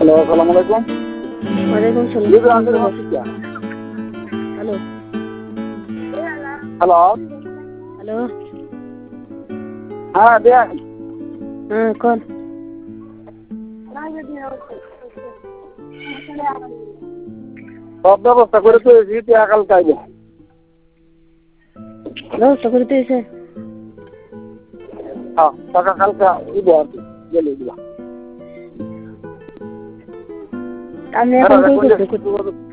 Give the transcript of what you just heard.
Hello, আসসালামু আলাইকুম। ওয়ালাইকুম জি, সালাম। আন্তরিক শুভেচ্ছা। হ্যালো হ্যালো, হ্যালো, হ্যাঁ দেন। হ্যাঁ কোন? সব ব্যবস্থা করে তুলেছি, টাকা কালকে আইব। ব্যবস্থা করে দিয়েছে। হ্যাঁ, টাকা কালকে দিব আর কি, গেলে দিবা। আমি এখন কই করছি?